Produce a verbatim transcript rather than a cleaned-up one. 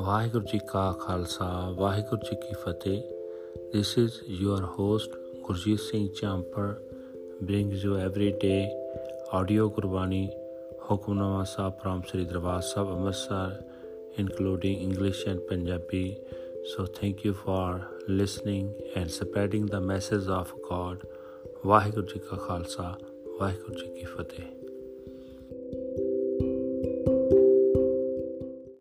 ਵਾਹਿਗੁਰੂ ਜੀ ਕਾ ਖਾਲਸਾ ਵਾਹਿਗੁਰੂ ਜੀ ਕੀ ਫਤਿਹ. This is your host Gurjeet Singh Champar brings you every day audio Gurbani Hukamnama Sahib from Sri Darbar Sahib Amritsar, including English and Punjabi. So thank you for listening and spreading the message of God. Waheguru ji ਕਾ ਖਾਲਸਾ ਵਾਹਿਗੁਰੂ ਜੀ ਕੀ ਫਤਿਹ.